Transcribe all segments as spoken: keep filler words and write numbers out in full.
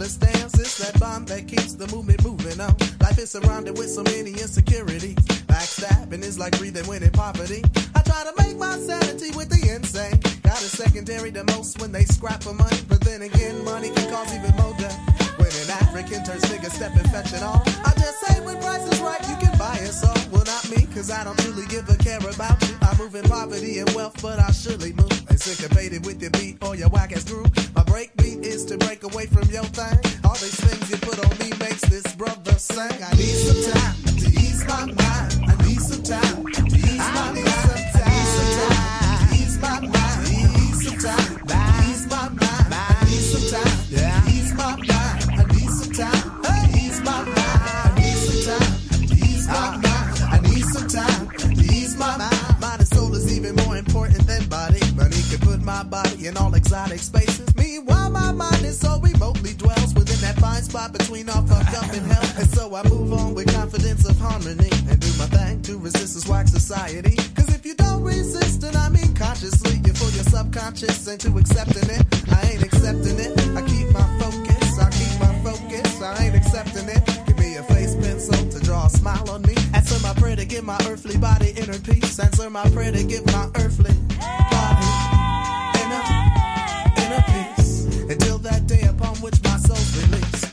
understands it's that bond that keeps the movement moving on. Life is surrounded with so many insecurities. Backstabbing is like breathing when in poverty. I try to make my sanity with the insane. Got a secondary to most when they scrap for money. But then again, money can cause even more death. When an African turns nigga stepping, fetching all. I just say when price is right, you can buy us all. Well, not me, cause I don't really give a care about you. I move in poverty and wealth, but I surely move. And syncopated with your beat or your whack ass groove. My break beat is to break away from your thing. All these things you put on me makes this brother sing. I need some time to ease my mind. I need some time to ease my mind. I need some time to ease my mind. I need some time to ease my mind. I need some time to ease my mind. I need some time to ease my mind. I need some time to ease my mind. I need some time to ease my mind. Mind and soul is even more important than body. Money can put my body in all exotic spaces. Meanwhile, my mind is so remotely dwells within that fine spot between all fucked up and hell. And so I move on with confidence of harmony and do my thing to resist this whack society. Cause if you don't resist, and I mean consciously, you fool your subconscious into accepting it. I ain't accepting it. I keep my focus. I keep my focus. I ain't accepting it. Give me a face pencil to draw a smile on me. Answer my prayer to give my earthly body inner peace. Answer my prayer to give my earthly body inner, inner peace. Until that day upon which my soul's released.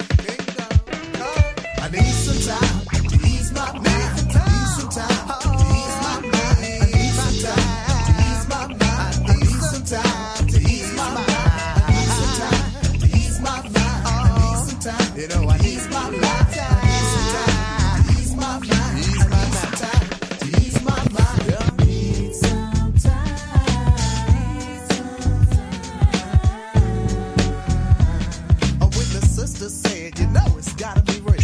I need some time to ease my mind. I need some time to ease my mind. I need some time to ease my mind. I need some time to ease my mind. I need some time to ease my mind. I need some time, you know, I need my mind. I need some time to ease my mind. I need some time to ease my mind. I need some time. Oh, when the sister said, you know it's gotta be real.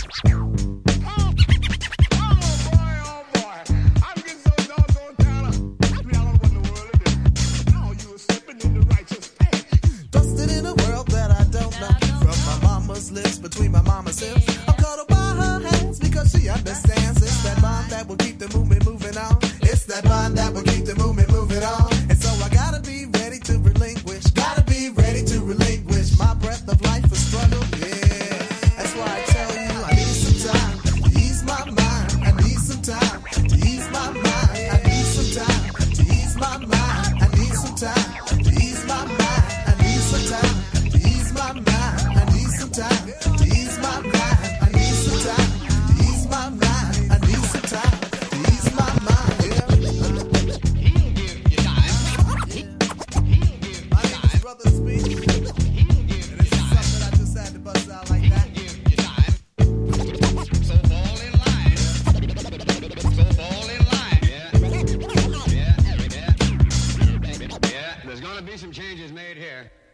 Lips between my mama's hips. I'm cuddled by her hands because she understands it's that bond that will keep the movement moving on. It's that bond that will keep the movement moving on. And so I gotta be ready to relinquish. Gotta be ready to relinquish my breath of life for struggle. Yeah, that's why I tell you I need some time to ease my mind. I need some time to ease my mind. I need some time to ease my mind. I need some time to ease my mind. I need some time to ease my mind. I need some time to ease my mind. I need some time to ease my mind. I need some time to ease my mind. Yeah. He'll give you time. He'll give you my time. Brother speak. And this is something I just had to bust out like that. He'll give you time. So fall in line. So fall in line. Yeah. Yeah. Yeah. Yeah. There's gonna be some changes made here.